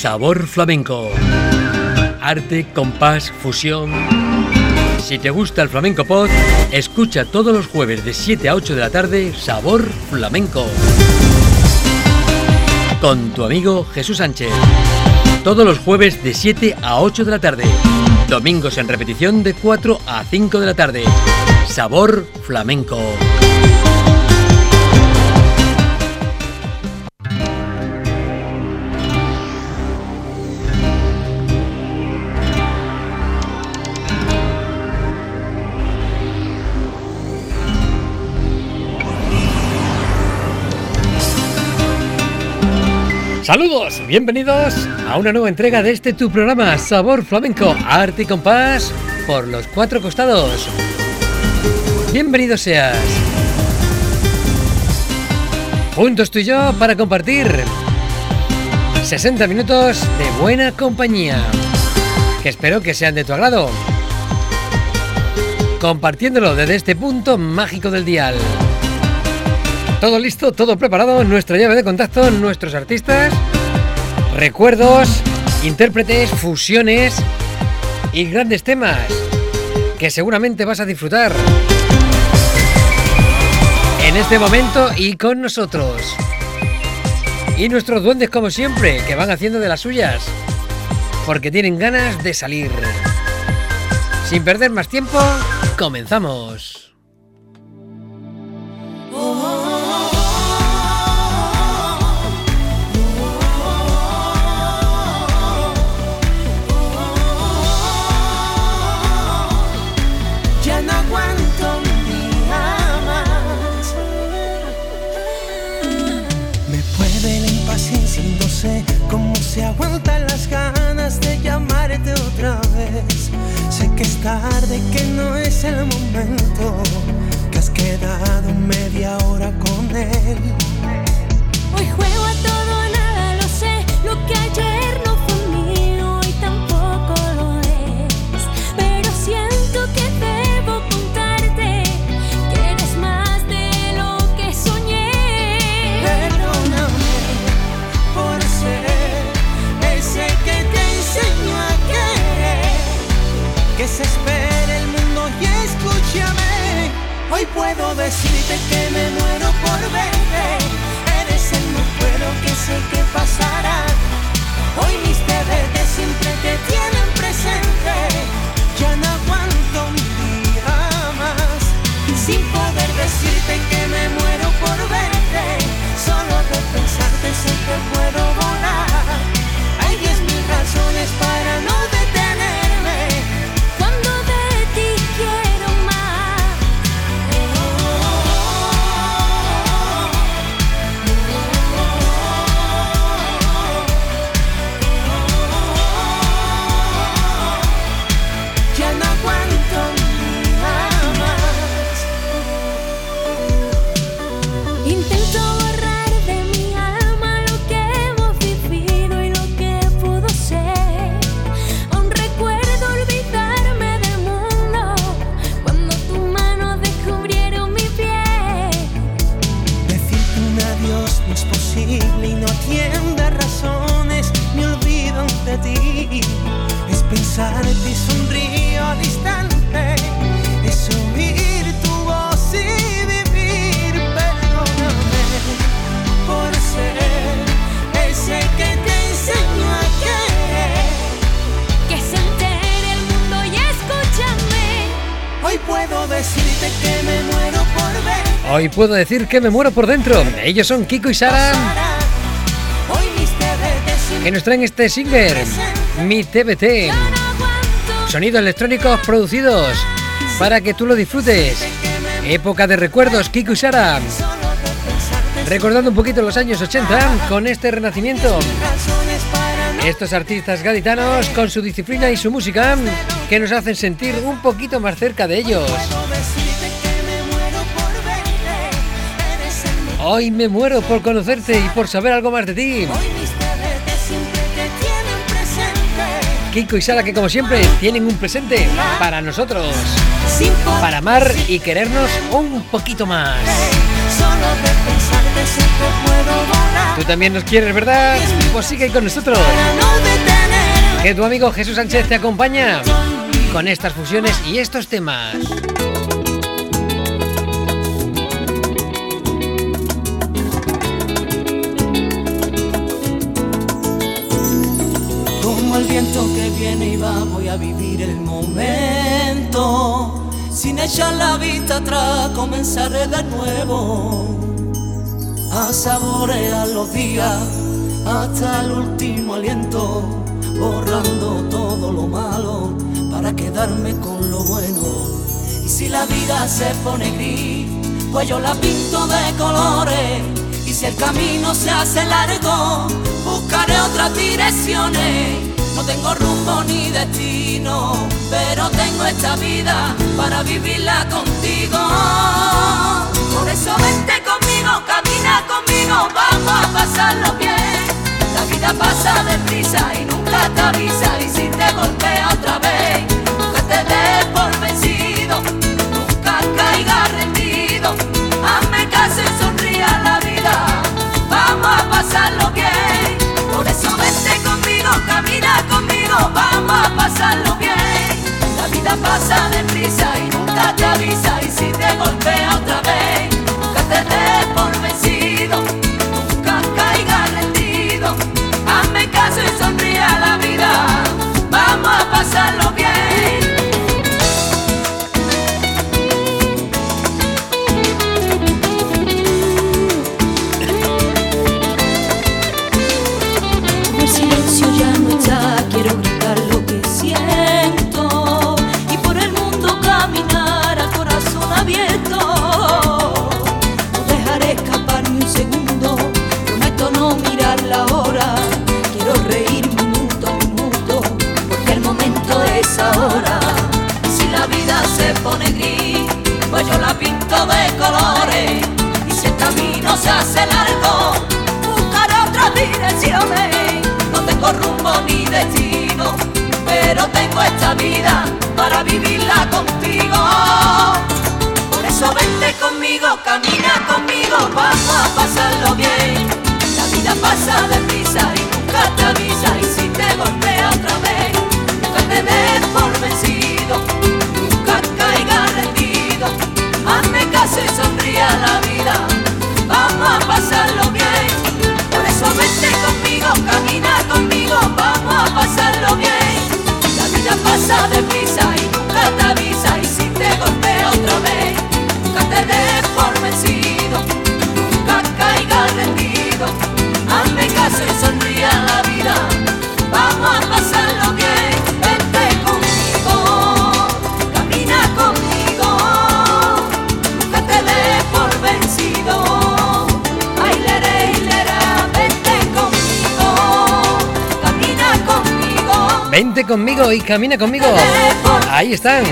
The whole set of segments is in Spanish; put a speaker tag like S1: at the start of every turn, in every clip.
S1: Sabor Flamenco. Arte, compás, fusión. Si te gusta el Flamenco Pod, escucha todos los jueves de 7 a 8 de la tarde Sabor Flamenco. Con tu amigo Jesús Sánchez. Todos los jueves de 7 a 8 de la tarde. Domingos en repetición de 4 a 5 de la tarde. Sabor Flamenco. Saludos, bienvenidos a una nueva entrega de este tu programa Sabor Flamenco, arte y compás por los cuatro costados. Bienvenido seas. Juntos tú y yo para compartir 60 minutos de buena compañía, que espero que sean de tu agrado. Compartiéndolo desde este punto mágico del dial. Todo listo, todo preparado, nuestra llave de contacto, nuestros artistas, recuerdos, intérpretes, fusiones y grandes temas que seguramente vas a disfrutar en este momento y con nosotros. Y nuestros duendes, como siempre, que van haciendo de las suyas, porque tienen ganas de salir. Sin perder más tiempo, comenzamos.
S2: Cómo se aguantan las ganas de llamarte otra vez. Sé que es tarde, que no es el momento, que has quedado media hora con él.
S3: Hoy juego a todo o nada, lo sé. Lo que ayer no fue mío, hoy tampoco lo es. Pero siento que debo contarte que eres más de lo que soñé.
S2: Perdóname por ser ese que te enseñó a querer, que se espere el mundo y escúchame. Hoy puedo decirte que me muero por verte. Eres el no puedo que sé que pasará. Hoy mis deberes siempre te tienen presente. Ya no aguanto un día más sin poder decirte que me muero por verte. Solo de pensarte sé que puedo volar. Hay 10.000 razones para no detenerme
S3: cuando de ti quiero más.
S2: Ya no aguanto nada más.
S3: Intento borrar de mi alma lo que hemos vivido y lo que pudo ser. Aún recuerdo olvidarme del mundo cuando tus manos descubrieron mi piel.
S2: Decirte un adiós no es posible y no atiende razones, me olvido de ti. Es pensarte y sonrío al instante, es oír tu voz y vivir. Perdóname por ser ese que te enseñó a querer,
S3: Que se entere el mundo y escúchame.
S2: hoy puedo decirte que me muero por ver.
S1: Hoy puedo decir que me muero por dentro. Ellos son Kiko y Sara,
S2: Hoy mis deberes
S1: que nos traen este single, Mi TBT. Sonidos electrónicos producidos para que tú lo disfrutes. Época de recuerdos, Kiko y Sara. Recordando un poquito los años 80 con este renacimiento. Estos artistas gaditanos con su disciplina y su música que nos hacen sentir un poquito más cerca de ellos. Hoy me muero por conocerte y por saber algo más de ti. Kiko y Sara, que como siempre tienen un presente para nosotros, para amar y querernos un poquito más.
S2: Solo de pensarte sé que puedo volar.
S1: Tú también nos quieres, ¿verdad? Pues sigue ahí con nosotros.
S2: Para no detenerme.
S1: Que tu amigo Jesús Sánchez te acompaña con estas fusiones y estos temas.
S2: Como el viento que viene y va, voy a vivir el momento. Sin echar la vista atrás, comenzaré de nuevo. A saborear los días hasta el último aliento, borrando todo lo malo para quedarme con lo bueno. Y si la vida se pone gris, pues yo la pinto de colores. Y si el camino se hace largo, buscaré otras direcciones. No tengo rumbo ni destino, pero tengo esta vida para vivirla contigo. Por eso vente conmigo, camina conmigo, vamos a pasarlo bien. La vida pasa deprisa y nunca te avisa, y si te golpea otra vez, nunca te des por vencido, nunca caigas rendido. Hazme caso y sonríe a la vida, vamos a pasarlo bien. Por eso vente conmigo, camina conmigo, vamos a pasarlo bien. La vida pasa deprisa y nunca te avisa, y si te golpea otra vez, nunca te des por vencido, nunca caigas rendido. Hazme caso y sonríe a la vida, vamos a pasarlo bien. El silencio ya no está, quiero gritar lo que siento y por el mundo caminar a corazón abierto. No dejaré escapar ni un segundo, prometo no mirar la hora. Quiero reír minuto a minuto, porque el momento es ahora. Y si la vida se pone gris, pues yo la pinto de colores. Y si el camino se hace largo, buscaré otras direcciones. No tengo rumbo ni destino, pero tengo esta vida para vivirla contigo. Por eso vente conmigo, camina conmigo, vamos a pasarlo bien. La vida pasa deprisa y nunca te avisa, y si te golpea otra vez, nunca te des por vencido, nunca caigas rendido. Hazme caso y sonríe a la vida, vamos a pasarlo bien. Por eso vente conmigo, camina conmigo, vamos a pasarlo bien. La vida pasa deprisa y nunca te avisa, y si te golpea otra vez, nunca te des por vencido, nunca caigas rendido. Hazme caso y sonríe a la vida, vamos a pasarlo bien. Vente conmigo, camina conmigo, nunca te des por vencido. Ay, lere, lera, vente conmigo, camina conmigo.
S1: Vente conmigo y camina conmigo. Ahí están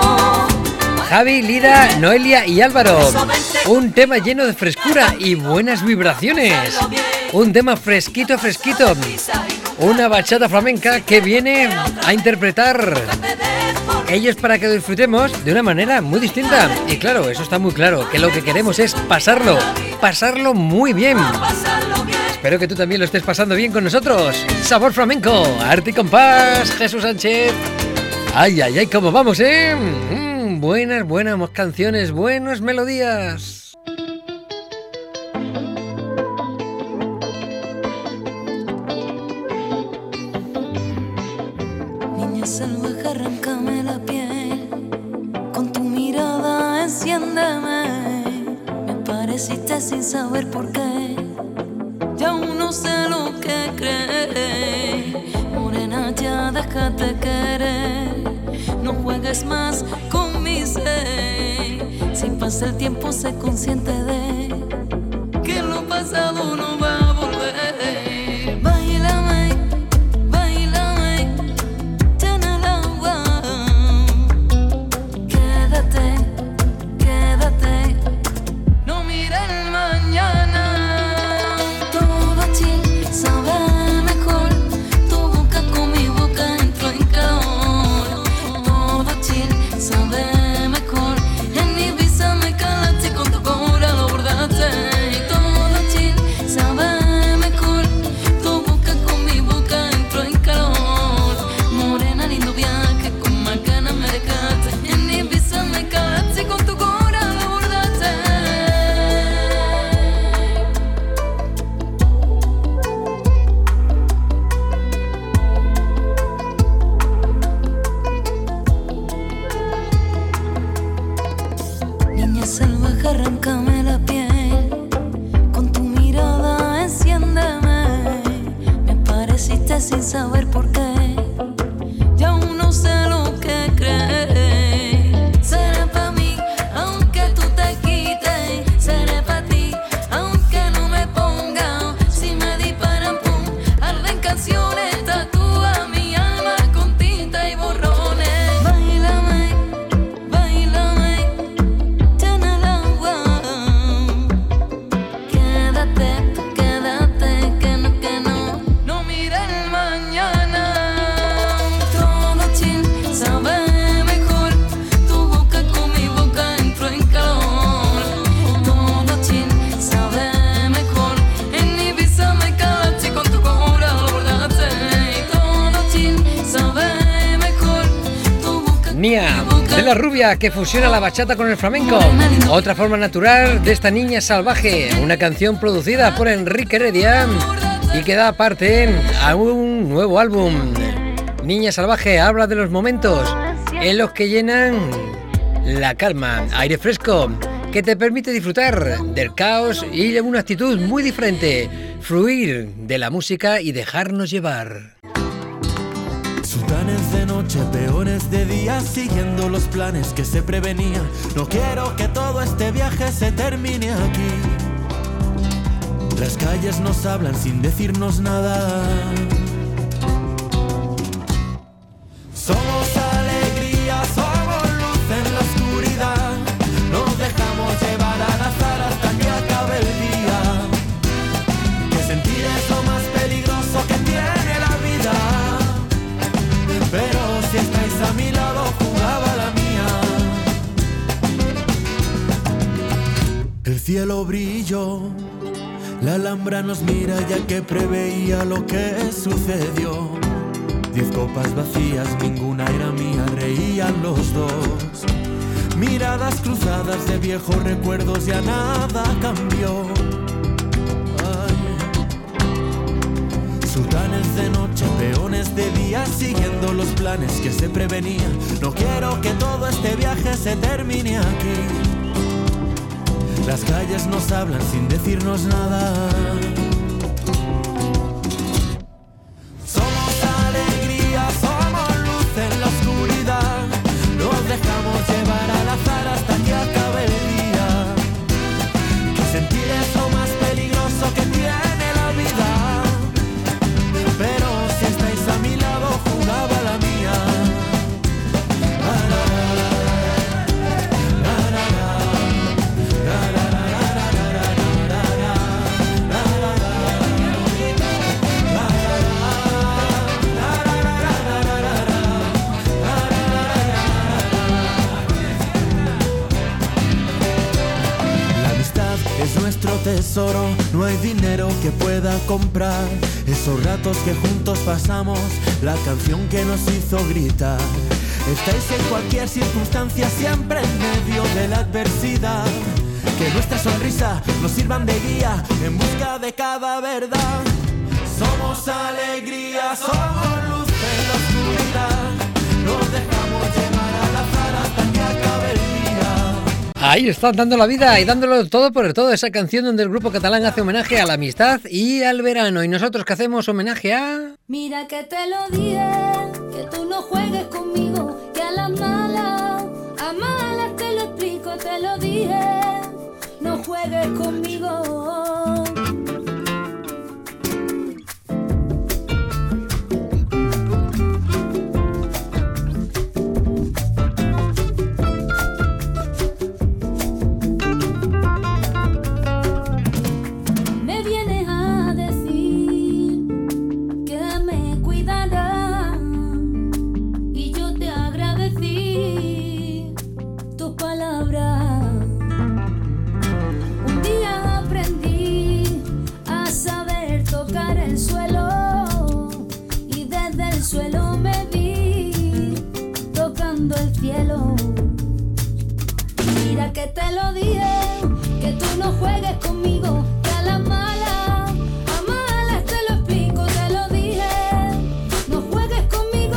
S1: Javi, Lida, Noelia y Álvaro. Un tema lleno de frescura y buenas vibraciones. Un tema fresquito, fresquito. Una bachata flamenca que viene a interpretar ellos para que lo disfrutemos de una manera muy distinta. Y claro, eso está muy claro, que lo que queremos es pasarlo muy bien. Espero que tú también lo estés pasando bien con nosotros. Sabor flamenco, arte y compás, Jesús Sánchez. Ay, ay, ay, cómo vamos, ¿eh? Buenas canciones, buenas melodías.
S2: Niña salvaje, arráncame la piel, con tu mirada enciéndeme. Me pareciste sin saber por qué, ya aún no sé lo que creer. Morena, ya déjate querer, no juegues más con mi ser. Si pasa el tiempo, sé consciente de que lo pasado no va a volver. Báilame, báilame, ya en el agua. Quédate, quédate, no mires el mañana. Todo chill sabe mejor, tu boca con mi boca entró en calor. Todo chill sabe mejor, en Ibiza me calaste, con tu cobra lo bordaste. Todo
S3: sin saber por qué. Y aún no sé lo que creer. Seré pa' mí, aunque tú te quites. Seré pa' ti, aunque no me ponga. Si me disparan, pum, arden canciones. Tatúa mi alma con tinta y borrones. Báilame, báilame, llena el agua. Quédate, quédate, que no, no mire el mañana. Todo chill, sabe mejor. Tu boca con mi boca entró en calor. Todo chill, sabe mejor. En Ibiza me calaste con tu cora, lo bordaste. Todo chill, sabe mejor. Tu boca con
S1: Nia,
S3: mi boca.
S1: de la rubia que fusiona la bachata con el flamenco. Otra forma natural de esta niña salvaje. Una canción producida por Enrique Heredia y que da parte a un nuevo álbum. Niña salvaje habla de los momentos en los que llenan la calma, aire fresco, que te permite disfrutar del caos y de una actitud muy diferente. Fluir de la música y dejarnos llevar.
S4: Sultanes de noche, peones de día, siguiendo los planes que se prevenían. No quiero que todo este viaje se termine aquí. Las calles nos hablan sin decirnos nada. Somos alegría, somos luz en la oscuridad. Nos dejamos llevar al azar hasta que acabe el día. Que sentir es lo más peligroso que tiene la vida. Pero si estáis a mi lado, jugaba la mía. El cielo brilló, la Alhambra nos mira ya que preveía lo que sucedió. 10 copas vacías, ninguna era mía, reían los dos. Miradas cruzadas de viejos recuerdos, ya nada cambió. Sultanes de noche, peones de día, siguiendo los planes que se prevenían. No quiero que todo este viaje se termine aquí. Las calles nos hablan sin decirnos nada. Somos alegría, somos luz en la oscuridad. Nos dejamos llevar al azar hasta que acabe el día. Que sentir es lo más peligroso que tiene la vida. Pero si estáis a mi lado, jugaba la mía. La amistad es nuestro tesoro, no hay dinero que pueda comprar esos ratos que juntos pasamos, la canción que nos hizo gritar. Estáis en cualquier circunstancia, siempre en medio de la adversidad. Que nuestra sonrisa nos sirvan de guía en busca de cada verdad. Somos alegría, somos luz en la oscuridad. Nos dejamos llevar al azar hasta que acabe el día.
S1: Ahí están dando la vida y dándolo todo por el todo. Esa canción donde el grupo catalán hace homenaje a la amistad y al verano. Y nosotros que hacemos homenaje a...
S3: Mira que te lo dije, que tú no juegues conmigo, que a las malas te lo explico, te lo dije, no juegues conmigo. Me vienes a decir que me cuidarás y yo te agradecí tus palabras. Un día aprendí a saber tocar el suelo y desde el suelo me vi tocando el cielo. Mira que te lo dije, que tú no juegues conmigo, que a las malas te lo explico, te lo dije, no juegues conmigo.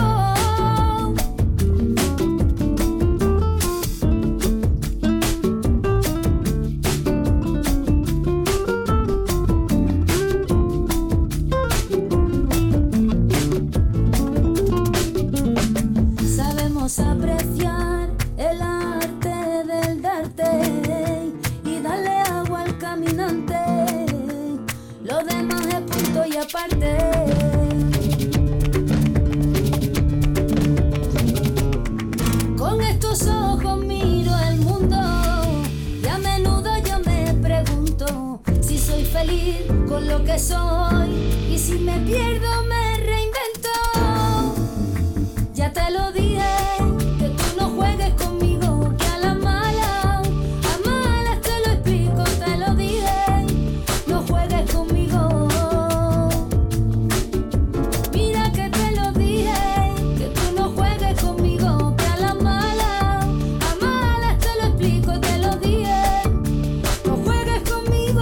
S3: aparte. Con estos ojos miro el mundo y a menudo yo me pregunto si soy feliz con lo que soy y si me pierdo me reinvento. Ya te lo dije, que tú no juegues conmigo, que a malas te lo explico, te lo dije, no juegues conmigo. Mira que te lo dije, que tú no juegues conmigo, que a malas te lo explico, te lo dije, no juegues conmigo.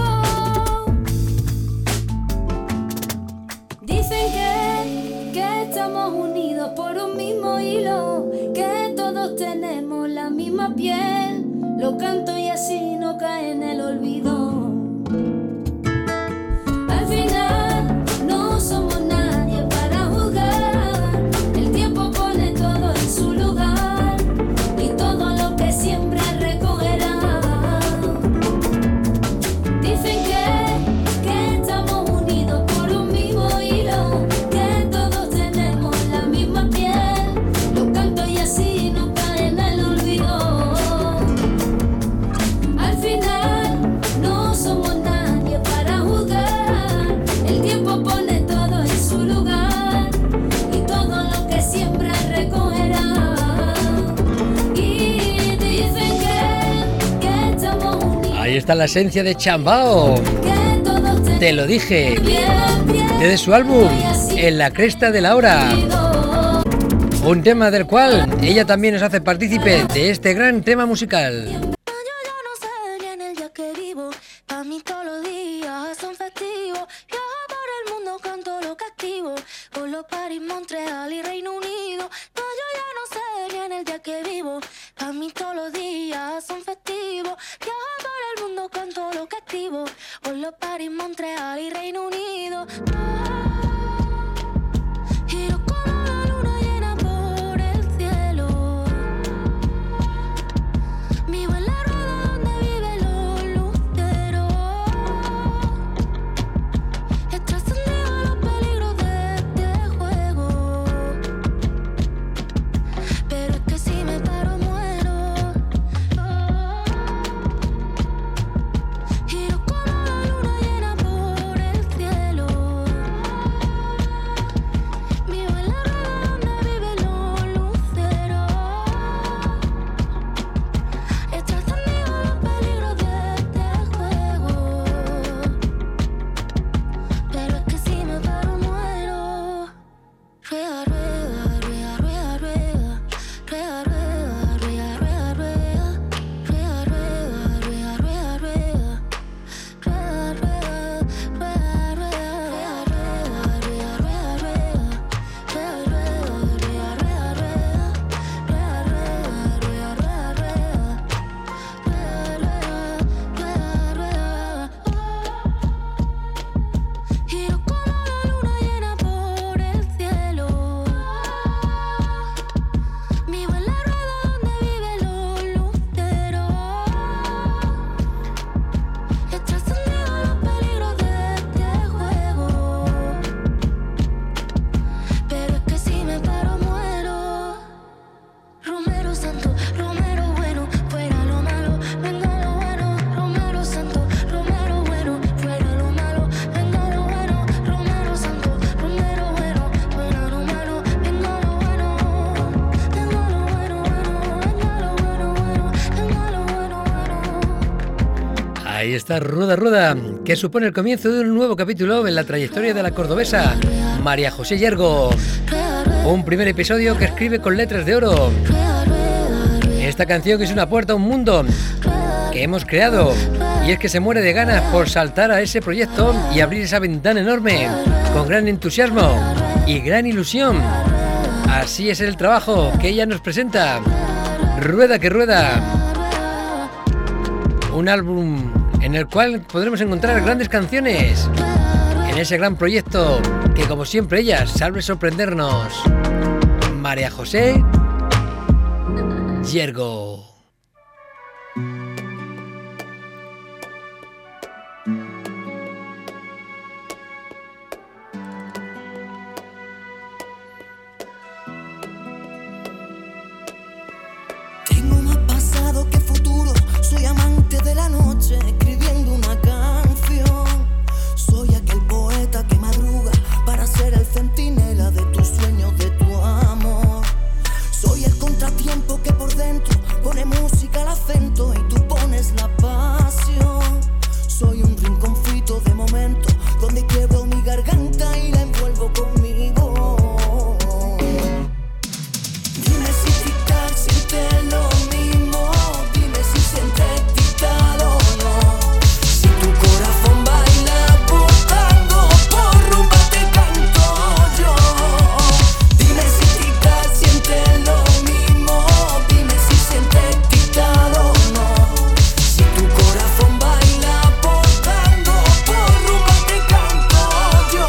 S3: Dicen que estamos unidos por un mismo hilo, que todos tenemos la misma piel, lo canto y así no cae en el olvido. Al final no somos nadie para juzgar, el tiempo pone todo en su lugar y todo lo que siembra recogerá. Dicen que estamos unidos por un mismo hilo, que todos tenemos la misma piel, lo canto y así no cae en el olvido. Al final no somos nadie para juzgar, el tiempo pone todo en su lugar y todo lo que siembra recogerá. Y dicen que estamos unidos,
S1: Ahí está la esencia de Chambao.
S3: que todos
S1: Te lo dije.
S3: tenemos
S1: Desde su álbum En la cresta de la hora. Un tema del cual ella también nos hace partícipe de este gran tema musical.
S3: Yo no sé ni en el día que vivo, pa' mí todos los días son festivos. Viajo por el mundo, canto lo que activo, por los París, Montreal y Reino Unido. No, yo ya no sé ni en el día que vivo, pa' mí todos los días son festivos. Viajo por el mundo, canto lo que activo, por los París, Montreal y Reino Unido. Giro como la luna llena por el cielo. Vivo en la rueda donde viven los luceros. He trascendido los peligros de este juego, pero es que si me paro muero. Giro como la luna llena por el cielo. Vivo en la rueda donde viven los luceros. He trascendido los peligros de este juego, pero es que si me paro muero. Rueda, rueda, rueda, rueda, rueda. Rueda, rueda, rueda, rueda, rueda. Rueda, rueda, rueda, rueda, rueda. Rueda, rueda, rueda, rueda. Rueda, rueda, rueda, rueda. Rueda, rueda, rueda, rueda, rueda. Rueda, rueda, rueda, rueda, rueda. Giro como la luna llena por el cielo. Vivo en la rueda donde viven los luceros. He trascendido los peligros de este juego, pero es que si me paro muero. Romero santo, Romero bueno, fuera lo malo, venga lo bueno. Romero santo, Romero bueno, fuera lo malo, venga lo bueno. Romero santo, Romero bueno, fuera lo malo, venga lo bueno. Venga lo bueno, bueno, venga lo bueno, bueno, venga lo bueno, bueno.
S1: Ahí está Ruda Ruda, que supone el comienzo de un nuevo capítulo en la trayectoria de la cordobesa María José Yergo. Un primer episodio que escribe con letras de oro. Esta canción que es una puerta a un mundo que hemos creado, y es que se muere de ganas por saltar a ese proyecto y abrir esa ventana enorme con gran entusiasmo y gran ilusión. Así es el trabajo que ella nos presenta. Rueda que rueda. Un álbum en el cual podremos encontrar grandes canciones en ese gran proyecto que, como siempre, ella sabe sorprendernos. María José Yergo.
S2: noche escribiendo una canción. Soy aquel poeta que madruga para ser el centinela de tus sueños, de tu amor. Soy el contratiempo que por dentro pone música al acento y tú pones la pasión. Soy un rinconcito de momento donde quiebro mi garganta y la envuelvo conmigo. Dime si tic-tac siente lo mismo, dime si sientes tic-tac o no. Si tu corazón baila por tango, por rumba te canto yo. Dime si tic-tac siente lo mismo, dime si sientes tic-tac o no. Si tu corazón baila por tango, por rumba te canto yo.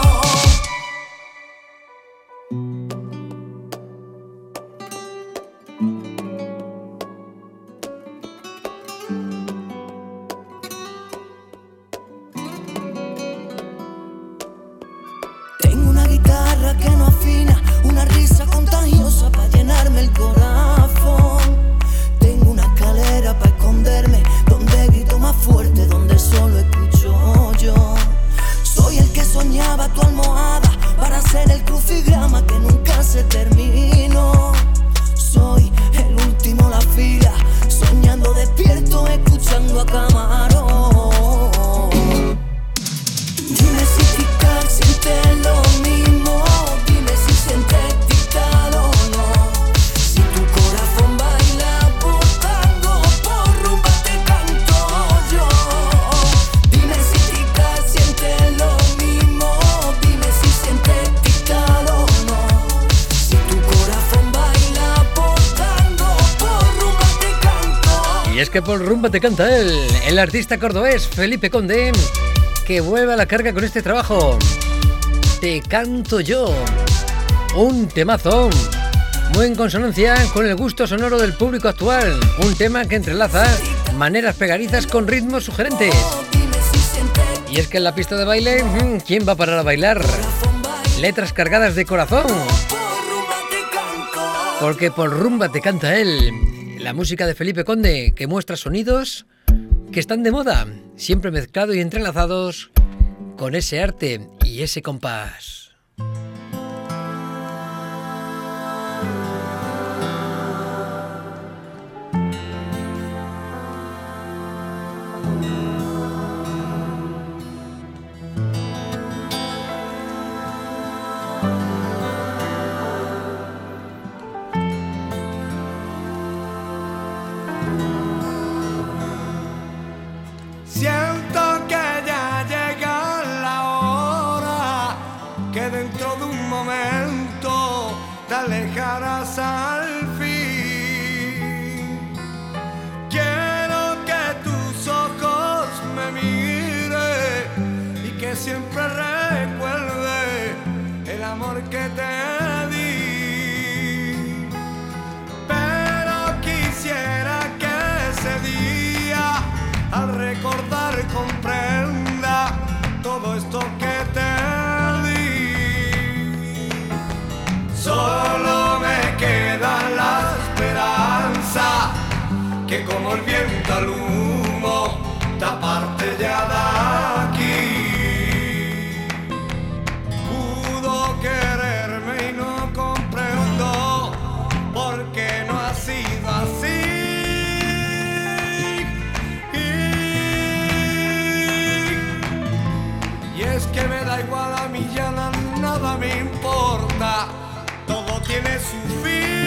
S2: Tengo una guitarra que no afina, una risa contagiosa para llenarme el corazón. Tengo una escalera para esconderme, donde grito más fuerte, donde solo escucho yo. Soy el que soñaba tu almohada para ser el crucigrama que nunca se terminó. Soy el último en la fila, soñando despierto, escuchando a Camarón. Dime si tic-tac siente lo mismo, dime si sientes tic-tac o no. Si tu corazón baila por tango, por rumba te canto yo. Dime si tic-tac siente lo mismo, dime si sientes tic-tac o no. Si tu corazón baila por tango, por rumba te canto.
S1: Y es que por rumba te canta él, el artista cordobés Felipe Conde, que vuelve a la carga con este trabajo. Te canto yo. Un temazo muy en consonancia con el gusto sonoro del público actual. Un tema que entrelaza maneras pegadizas con ritmos sugerentes.
S2: Dime si sientes
S1: Y es que en la pista de baile, ¿quién va a parar a bailar?
S2: corazón baila
S1: Letras cargadas de corazón.
S2: por rumba te canto.
S1: Porque por rumba te canta él. La música de Felipe Conde, que muestra sonidos que están de moda, siempre mezclados y entrelazados con ese arte y ese compás.
S5: Siento que ya llega la hora, que dentro de un momento te alejarás al fin. Quiero que tus ojos me miren y que siempre recuerde el amor que te di. Pero quisiera que ese día, al recordar comprenda todo esto que te di. Solo me queda la esperanza que como el viento al humo taparte ya de aquí. Pudo quererme y no comprendo por qué no ha sido así. Y es que me da igual, a mí ya nada me importa, todo tiene su fin.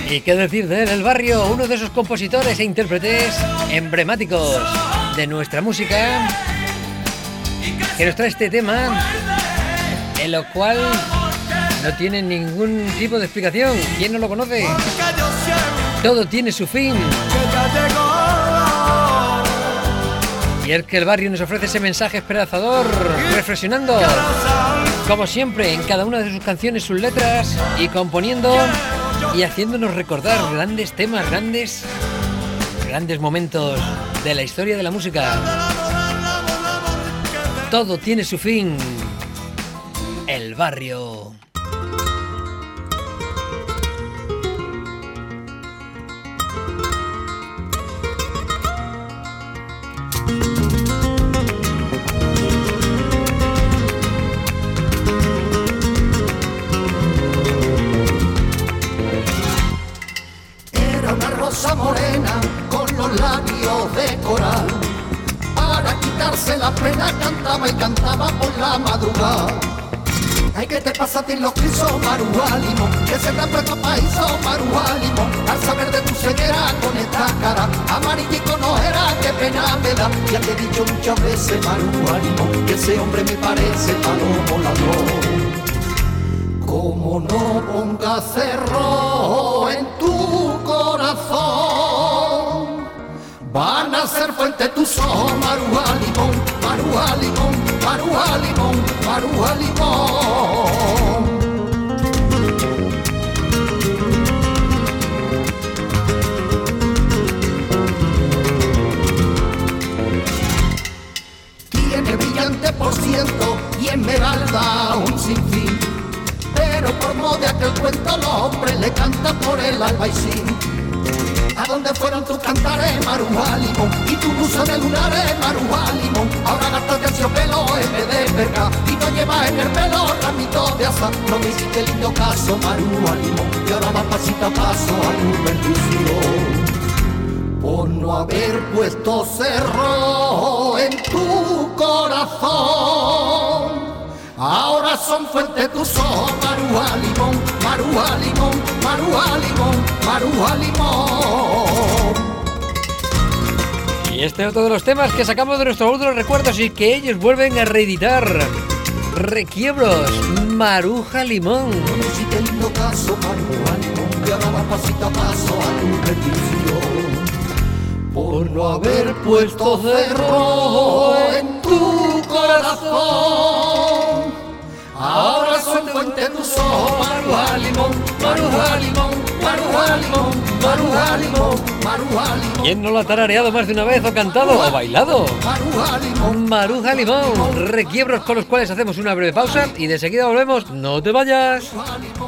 S1: ¿Y qué decir de él? El Barrio, uno de esos compositores e intérpretes emblemáticos de nuestra música, que nos trae este tema, en lo cual no tiene ningún tipo de explicación. ¿Quién no lo conoce? Todo tiene su fin. Y es que el Barrio nos ofrece ese mensaje esperanzador, reflexionando, como siempre, en cada una de sus canciones, sus letras, y componiendo y haciéndonos recordar grandes temas, grandes momentos de la historia de la música. Todo tiene su fin. El Barrio.
S6: Morena con los labios de coral, para quitarse la pena cantaba y cantaba por la madrugada. Ay, ¿qué te pasa a ti los crisos, Maruálimo? Que se te ha puesto paíso, Maruálimo. Al saber de tu ceguera con esta cara, amarillito no era, qué pena me da. Ya te he dicho muchas veces, Maruálimo, que ese hombre me parece palomo ladrón. Como no pongas cerro en tu corazón, van a ser fuente tus ojos, Maruja Limón, Maruja Limón, Maruja Limón, Maruja Limón. Tiene brillante por ciento y esmeralda un sinfín, pero por modo de aquel cuento los hombres le cantan por el albaicín. ¿A dónde fueron tus cantares, Maruja Limón? Y tu blusa de lunares, Maruja Limón. Ahora gastas terciopelo en vez de verga y no llevas en el pelo ramito de asa. No me hiciste lindo caso, Maruja Limón, y ahora vas pasito a paso a tu bendición. Por no haber puesto cerro en tu corazón, ahora son fuente tus ojos, Maruja Limón, Maruja Limón, Maruja Limón, Maruja Limón.
S1: Y este es otro de los temas que sacamos de nuestros últimos recuerdos y que ellos vuelven a reeditar. Requiebros, Maruja Limón.
S6: No me hiciste lindo caso, Maruja Limón, y ahora vas pasito a paso a tu bendición. Por no haber puesto cerro en tu corazón, ahora son fuente tus ojos, Maruja Limón, Maruja Limón, Maruja Limón, Maruja Limón, Maruja Limón.
S1: ¿Quién no lo ha tarareado más de una vez o cantado o bailado?
S6: Maruja Limón,
S1: Maruja Limón, requiebros con los cuales hacemos una breve pausa y de seguida volvemos. ¡No te vayas!
S6: Maruja Limón.